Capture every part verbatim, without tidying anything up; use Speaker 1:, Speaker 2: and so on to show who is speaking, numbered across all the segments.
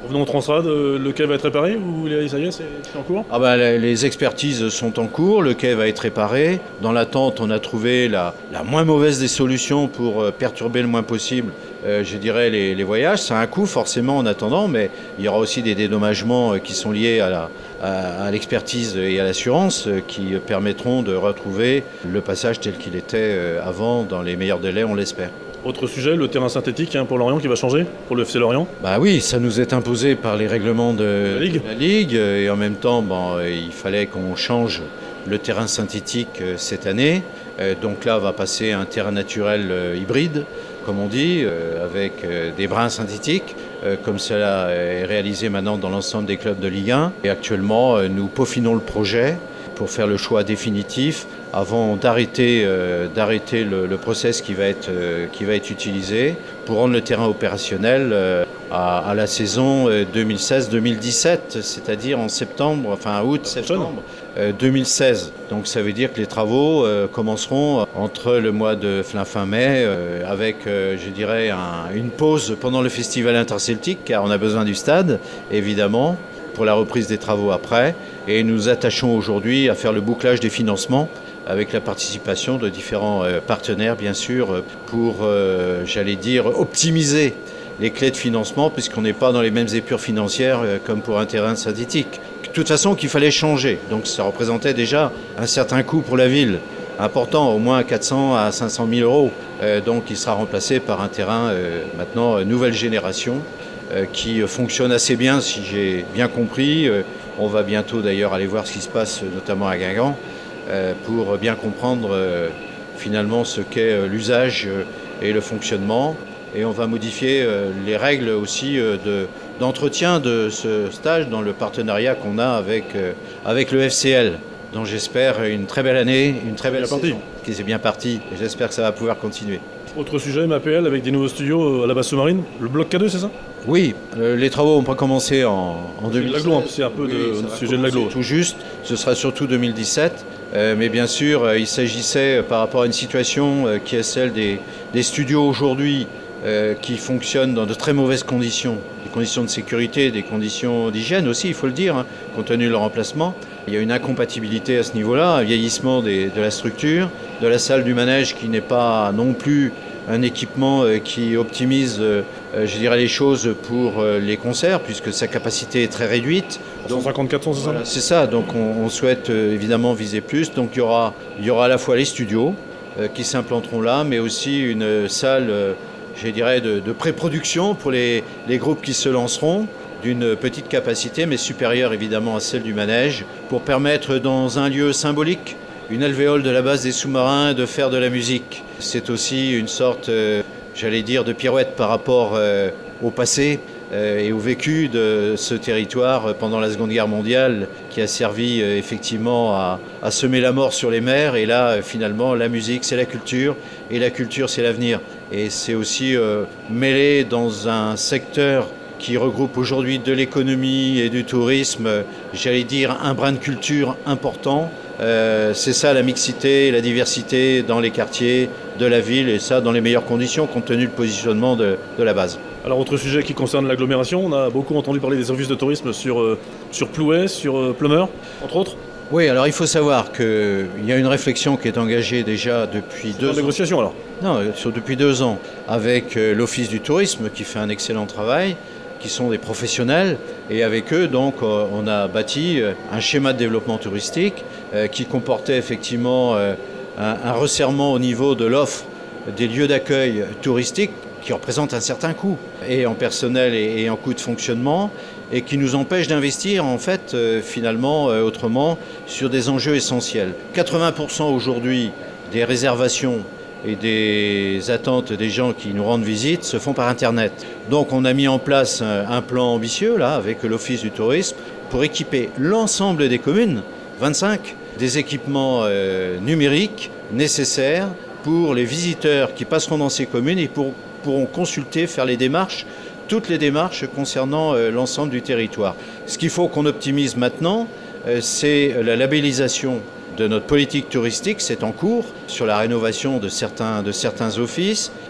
Speaker 1: Revenons au Transrad, euh, le quai va être réparé ou les- ça y est, c'est c'est en cours?
Speaker 2: Ah ben, les les expertises sont en cours, le quai va être réparé. Dans l'attente, on a trouvé la, la moins mauvaise des solutions pour euh, perturber le moins possible, euh, je dirais, les, les voyages. Ça a un coût forcément en attendant, mais il y aura aussi des dédommagements euh, qui sont liés à la- à- à l'expertise et à l'assurance euh, qui permettront de retrouver le passage tel qu'il était euh, avant dans les meilleurs délais, on l'espère.
Speaker 1: Autre sujet, le terrain synthétique hein, pour Lorient qui va changer, pour le F C Lorient.
Speaker 2: Bah oui, ça nous est imposé par les règlements de
Speaker 1: La Ligue.
Speaker 2: de la Ligue euh, et en même temps, bon, euh, il fallait qu'on change le terrain synthétique euh, cette année. Euh, Donc là, on va passer à un terrain naturel euh, hybride, comme on dit, euh, avec euh, des brins synthétiques, euh, comme cela est réalisé maintenant dans l'ensemble des clubs de Ligue un. Et actuellement, euh, nous peaufinons le projet pour faire le choix définitif avant d'arrêter euh, d'arrêter le, le process qui va être euh, qui va être utilisé pour rendre le terrain opérationnel euh, à, à la saison euh, deux mille seize deux mille dix-sept, c'est-à-dire en septembre, enfin août septembre euh, deux mille seize. Donc ça veut dire que les travaux euh, commenceront entre le mois de fin, fin mai euh, avec euh, je dirais un- une pause pendant le festival interceltique car on a besoin du stade évidemment pour la reprise des travaux après. Et nous attachons aujourd'hui à faire le bouclage des financements avec la participation de différents euh, partenaires, bien sûr, euh, pour, euh, j'allais dire, optimiser les clés de financement, puisqu'on n'est pas dans les mêmes épures financières euh, comme pour un terrain synthétique. De toute façon, qu'il fallait changer. Donc ça représentait déjà un certain coût pour la ville, important, au moins quatre cents à cinq cent mille euros. Euh, donc il sera remplacé par un terrain euh, maintenant euh, nouvelle génération, euh, qui fonctionne assez bien, si j'ai bien compris. Euh, on va bientôt d'ailleurs aller voir ce qui se passe, notamment à Guingamp, euh, pour bien comprendre euh, finalement ce qu'est euh, l'usage euh, et le fonctionnement. Et on va modifier euh, les règles aussi euh, de, d'entretien de ce stage dans le partenariat qu'on a avec, euh, avec le F C L, dont j'espère une très belle année, une très belle
Speaker 1: Bien parti.
Speaker 2: saison, qui est bien parti, et j'espère que ça va pouvoir continuer.
Speaker 1: Autre sujet, M A P L avec des nouveaux studios euh, à la base sous-marine. Le bloc K deux, c'est ça?
Speaker 2: Oui, euh, les travaux n'ont pas commencé en, en deux mille seize.
Speaker 1: L'aglo, c'est un peu de-
Speaker 2: Oui, ça
Speaker 1: du
Speaker 2: va
Speaker 1: sujet de l'aglo.
Speaker 2: commencer tout juste, ce sera surtout deux mille dix-sept. Euh, mais bien sûr, euh, il s'agissait euh, par rapport à une situation euh, qui est celle des, des studios aujourd'hui euh, qui fonctionnent dans de très mauvaises conditions. Des conditions de sécurité, des conditions d'hygiène aussi, il faut le dire, hein, compte tenu de leur emplacement. Il y a une incompatibilité à ce niveau-là, un vieillissement des- de la structure, de la salle du manège qui n'est pas non plus un équipement euh, qui optimise, euh, euh, je dirais, les choses pour euh, les concerts, puisque sa capacité est très réduite.
Speaker 1: cent cinquante-quatre cents, c'est ça?
Speaker 2: Voilà, c'est ça, donc on, on souhaite euh, évidemment viser plus. Donc il y aura, il y aura à la fois les studios euh, qui s'implanteront là, mais aussi une euh, salle, euh, je dirais, de, de pré-production pour les, les groupes qui se lanceront, d'une petite capacité, mais supérieure évidemment à celle du manège, pour permettre dans un lieu symbolique, une alvéole de la base des sous-marins, de faire de la musique. C'est aussi une sorte, euh, j'allais dire, de pirouette par rapport euh, au passé euh, et au vécu de ce territoire pendant la Seconde Guerre mondiale, qui a servi euh, effectivement à, à semer la mort sur les mers. Et là, euh, finalement, la musique, c'est la culture, et la culture, c'est l'avenir. Et c'est aussi euh, mêlé dans un secteur qui regroupe aujourd'hui de l'économie et du tourisme, euh, j'allais dire, un brin de culture important. Euh, c'est ça la mixité et la diversité dans les quartiers de la ville, et ça dans les meilleures conditions compte tenu du positionnement de, de la base.
Speaker 1: Alors, autre sujet qui concerne l'agglomération, on a beaucoup entendu parler des offices de tourisme sur, euh, sur Plouay, sur euh, Plumeur, entre autres.
Speaker 2: Oui, alors il faut savoir qu'il y a une réflexion qui est engagée déjà depuis
Speaker 1: En
Speaker 2: deux ans.
Speaker 1: négociation alors.
Speaker 2: Non, sur- depuis deux ans, avec euh, l'Office du tourisme qui fait un excellent travail, qui sont des professionnels, et avec eux, donc, euh, on a bâti euh, un schéma de développement touristique euh, qui comportait effectivement euh, un, un resserrement au niveau de l'offre des lieux d'accueil touristiques qui représente un certain coût, et en personnel et, et en coût de fonctionnement, et qui nous empêche d'investir en fait euh, finalement euh, autrement sur des enjeux essentiels. quatre-vingts pour cent aujourd'hui des réservations et des attentes des gens qui nous rendent visite se font par Internet. Donc on a mis en place un, un plan ambitieux là avec l'Office du tourisme pour équiper l'ensemble des communes, vingt-cinq, des équipements euh, numériques nécessaires pour les visiteurs qui passeront dans ces communes et pour, pourront consulter, faire les démarches, toutes les démarches concernant euh, l'ensemble du territoire. Ce qu'il faut qu'on optimise maintenant, euh, c'est la labellisation de notre politique touristique, c'est en cours, sur la rénovation de certains, de certains offices,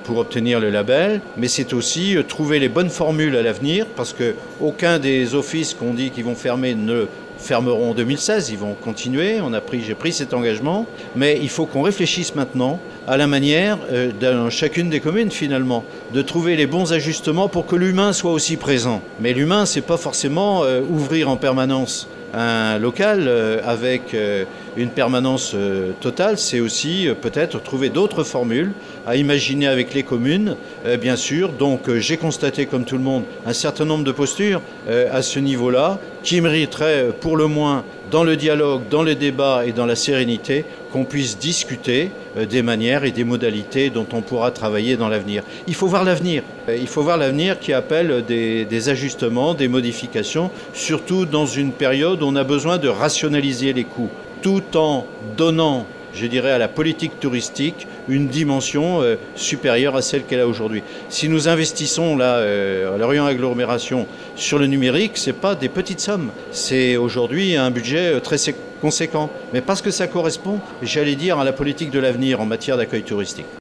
Speaker 2: pour obtenir le label, mais c'est aussi trouver les bonnes formules à l'avenir, parce qu'aucun des offices qu'on dit qu'ils vont fermer ne fermeront en deux mille seize, ils vont continuer, on a pris, j'ai pris cet engagement, mais il faut qu'on réfléchisse maintenant à la manière, euh, dans chacune des communes finalement, de trouver les bons ajustements pour que l'humain soit aussi présent. Mais l'humain, c'est pas forcément euh, ouvrir en permanence un local euh, avec euh, une permanence euh, totale, c'est aussi euh, peut-être trouver d'autres formules à imaginer avec les communes, euh, bien sûr. Donc euh, j'ai constaté, comme tout le monde, un certain nombre de postures euh, à ce niveau-là qui mériteraient pour le moins, dans le dialogue, dans le débat et dans la sérénité, qu'on puisse discuter euh, des manières et des modalités dont on pourra travailler dans l'avenir. Il faut voir l'avenir. Il faut voir l'avenir qui appelle des, des ajustements, des modifications, surtout dans une période où on a besoin de rationaliser les coûts, tout en donnant, je dirais, à la politique touristique une dimension euh, supérieure à celle qu'elle a aujourd'hui. Si nous investissons là, euh, à Lorient Agglomération sur le numérique, ce n'est pas des petites sommes. C'est aujourd'hui un budget très conséquent. Mais parce que ça correspond, j'allais dire, à la politique de l'avenir en matière d'accueil touristique.